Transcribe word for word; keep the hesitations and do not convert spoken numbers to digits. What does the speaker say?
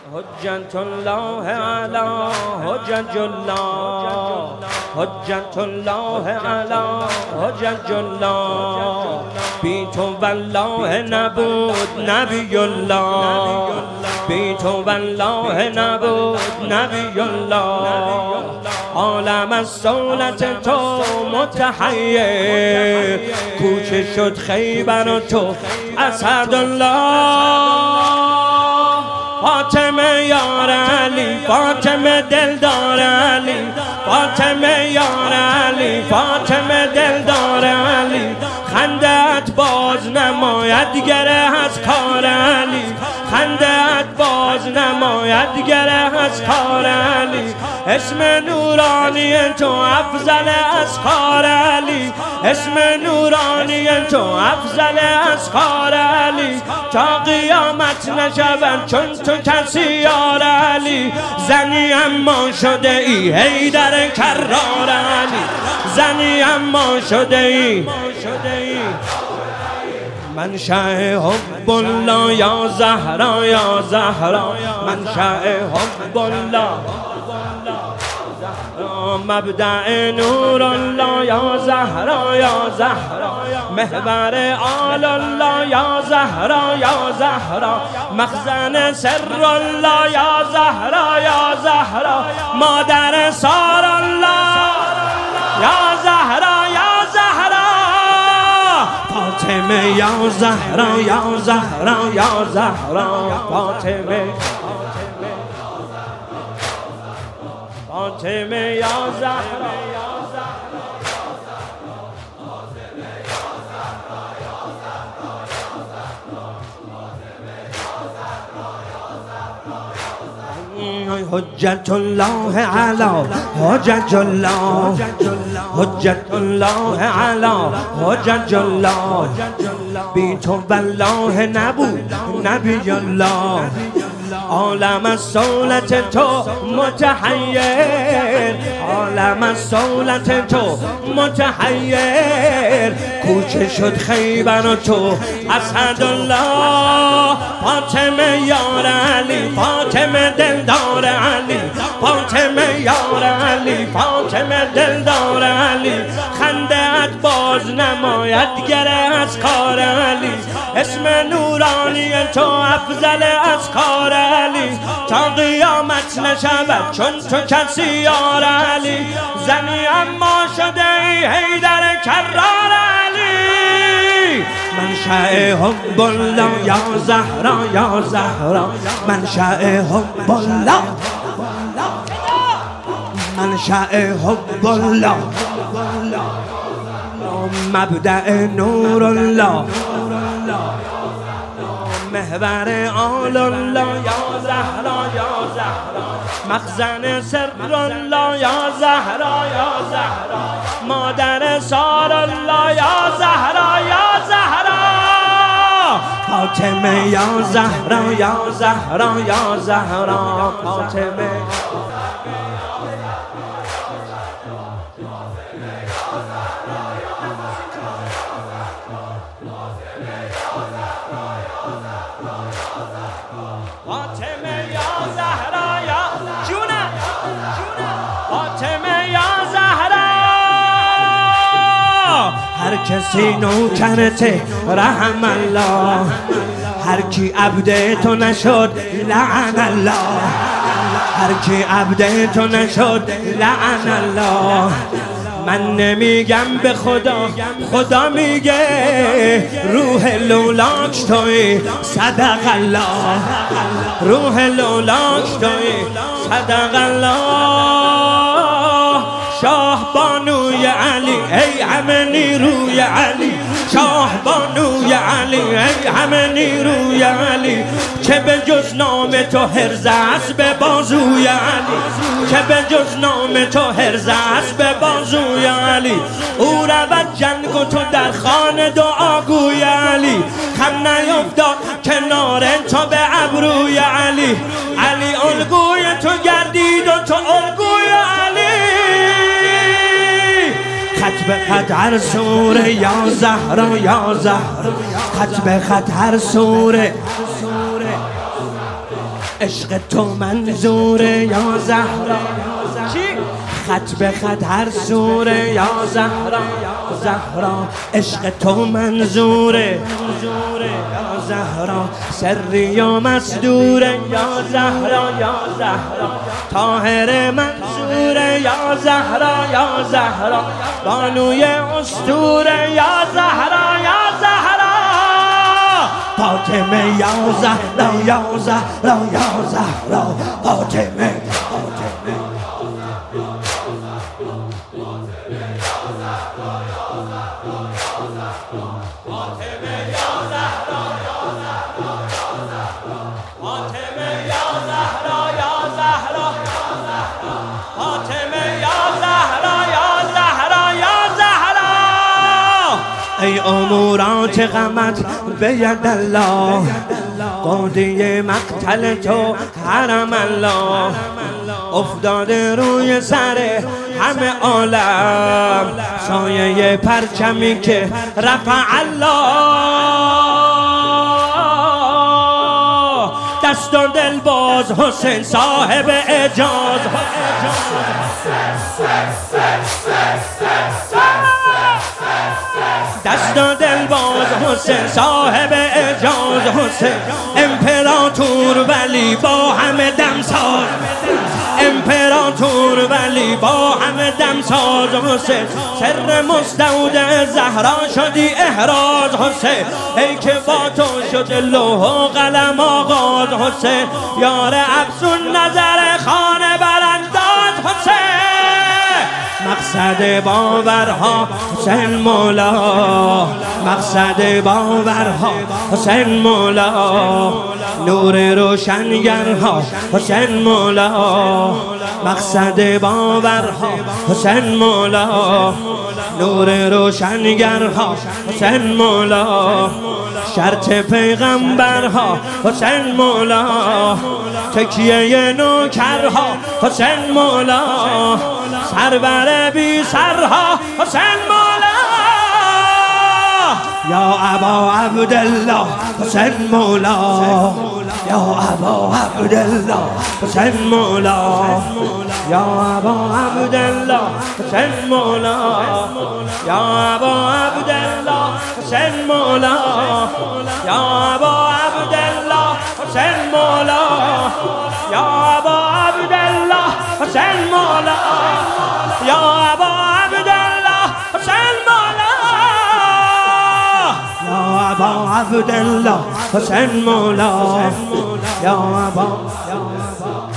حجت الله علی حجج الله، حجت الله علی حجج الله. بی تو والله نبود نبی الله، بی تو والله نبود نبی الله. عالم از صولت تو متحیر، کوچه شد خیبر و تو اسدالله. فاطمه یار علی، فاطمه دلدار علی، فاطمه یار علی، فاطمه دلدار علی. خندت باز نماید گره از کار علی، خندت باز نماید گره از کار علی. اسم نورانی تو افضل از کار علی، اسم نورانی تو افضل از کار علی. تا قیامت نشود چون تو کسی یار علی. زنی اما شده ای حیدر کرار علی، زنی اما شده ای منشأ حب الله یا زهرا یا زهرا، منشأ حب الله مبدأ نور الله یا زهرا یا زهرا، محور آل الله یا زهرا یا زهرا، مخزن سر الله یا زهرا یا زهرا، مادر سار الله یا زهرا یا زهرا. فاطمه یا زهرا یا زهرا یا زهرا، فاطمه فاطمه یا زهرا یا زهرا. حجت الله علی حجج الله، حجت الله علی حجج الله. بی تو والله نبود نبی الله. عالم از صولت تو متحیر، عالم از صولت تو متحیر، کوچه شد خیبر و تو اسدالله. فاطمه یار علی، فاطمه دلدار علی، فاطمه یار علی، فاطمه دلدار علی. خنده‌ات باز نماید گره از کار علی، اسم نورانی تو افضل از کار علی. تا قیامت نشود چون تو کسی یار علی. زنی اما شده ای حیدر کرار علی. منشأ حب الله یا زهرا یا زهرا، منشأ حب الله، منشأ حب الله مبدأ نور الله، محور آل الله یا زهرا یا زهرا، مخزن سر الله یا زهرا یا زهرا، مادر سار الله یا زهرا یا زهرا. فاطمه یا زهرا یا زهرا یا زهرا، فاطمه فاطمه یا زهرا یا جونه، فاطمه یا زهرا. هر کسی نوکرته رحم الله، هر کی عبد تو نشد لعن الله، هر کی عبد تو نشد لعن الله. من نمیگم به خدا، خدا میگه روح لولاک توی صدق الله، روح لولاک توی صدق الله. شاه بانوی علی ای همه نیروی علی، شاه بانوی علی ای همه نیروی علی. چه به جز نام تو هرز است به بازوی علی، چه به جز نام تو هرز است به بازوی علی. او رود جنگ و تو در خانه دعاگوی علی، خم نیفتاد کنار تو به ابروی علی. علی الگوی تو گردید و تو الگوی علی. خط به خط هر سوره یا زهرا یا زهرا، خط به خط هر سوره عشق تو منظوره یا زهرا چی؟ خط به خط هر سوره یا زهرا زهرا عشق تو منظوره یا زهرا سری یا مصدوره یا زهرا یا زهرا طاهر منصوره یا زهرا یا زهرا بانوی اسطوره یا زهرا یا زهرا فاطمه یا زهرا یا زهرا یا زهرا فاطمه فاطمه ای امورات غمت به ید الله قاضی مقتل تو حرم الله افتاده روی سر همه عالم سایه پرچمی که رفع الله دست و دل باز حسین صاحب اعجاز دست و دل باز حسین صاحب اعجاز حسین امپراتور ولی با همه دمساز امپراتور ولی با همه دمساز حسین سر مستودع زهرا شدی احراز حسین ای که با تو شد لوح و قلم آغاز حسین یار افسون نظر خانه برانداز حسین مقصد باورها حسین مولا مقصد باورها حسین مولا نور روشنگرها حسین مولا مقصد باورها حسین مولا نور روشنگرها حسین مولا شرط پیغمبرها حسین مولا تکیه نوکرها حسین مولا سرور بی سرها حسین مولا یا ابا عبدالله حسین مولا یا ابا عبدالله حسین مولا یا ابا عبدالله حسین مولا یا ابا عبدالله حسین مولا یا ابا عبدالله حسین مولا یا ابا عبدالله حسین مولا یا ابا عبدالله حسین مولا یا ابا عبدالله حسین مولا یا ابا